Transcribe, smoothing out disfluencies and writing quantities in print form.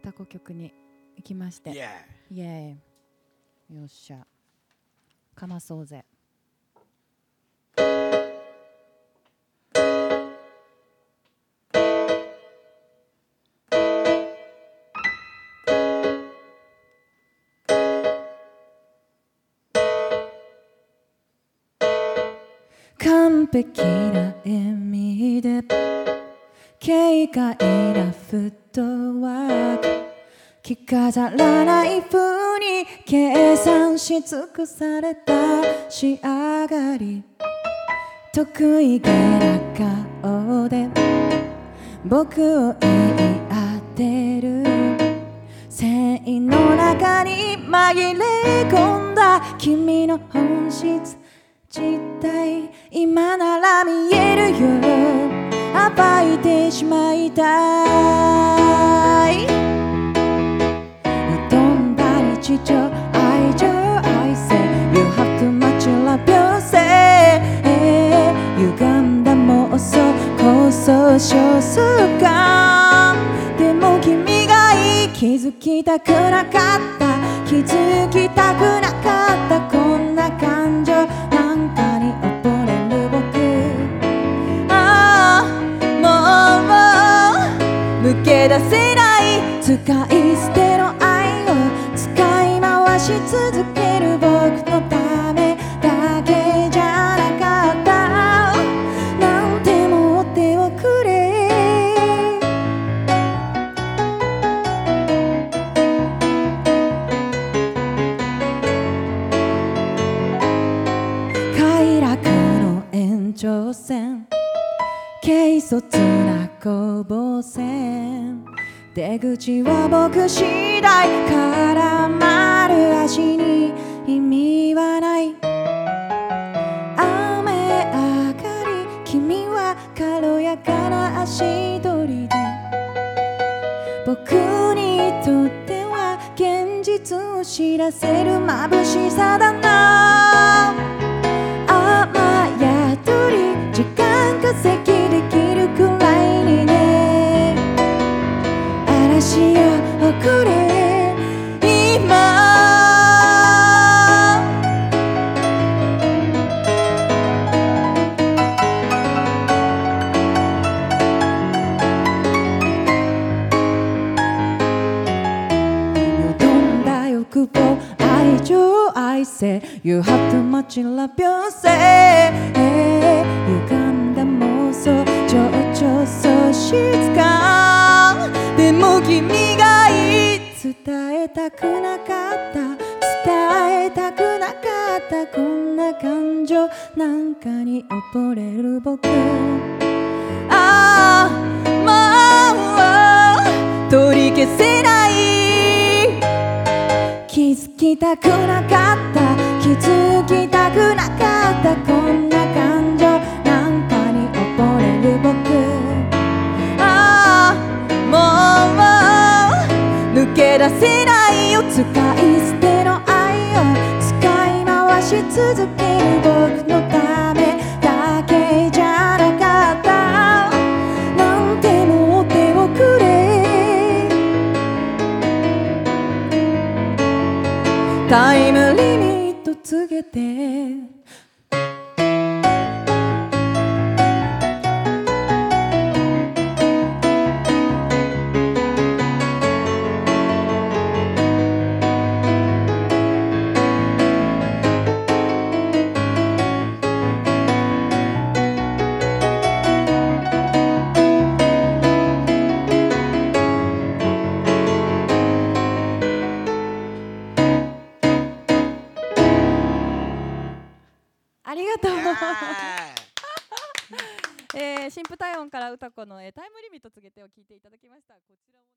歌子曲に行きまして、イエーイ、よっしゃ、かまそうぜ。完璧な笑みで軽快なフットワーク、着飾らない風に計算し尽くされた仕上がり、得意げな顔で僕を言い当てる、繊維の中に紛れ込んだ君の本質実態、今なら見えるよ、暴いてしまいたい。疎んだ日常、愛情、愛せ You have too much love yourself、 歪んだ妄想こそ少数感、でも君がいい、気づきたくなかった、気づきたくなかった、こんな感情なんかに溺れる僕、抜け出せない、使い捨ての愛を使い回し続ける僕のためだけじゃなかった、なんてもう手をくれ。快楽の延長線、軽率な攻防戦、出口は僕次第、絡まる足に意味はない、雨上がり君は軽やかな足取りで、僕にとっては現実を知らせる眩しさだな、雨宿り時間稼ぎできるくらいにね、嵐よ遅れ今、よどんだ欲望、愛情、愛せ You have too much love yourself、 歪んだ妄想、情緒喪失感、でも君がいい、伝えたくなかった、伝えたくなかった、こんな感情なんかに溺れる僕、もう取り消せない、気づきたくなかった、気づきたくなかった、こんな感情なんかに溺れる僕、もう抜け出せないよ、使い捨ての愛を使い回し続ける僕のためだけじゃなかった、なんてもう手をくれ。タイムリミット告げて、ありがとう。新婦体温から歌子のタイムリミット告げてを聞いていただきました。こちらも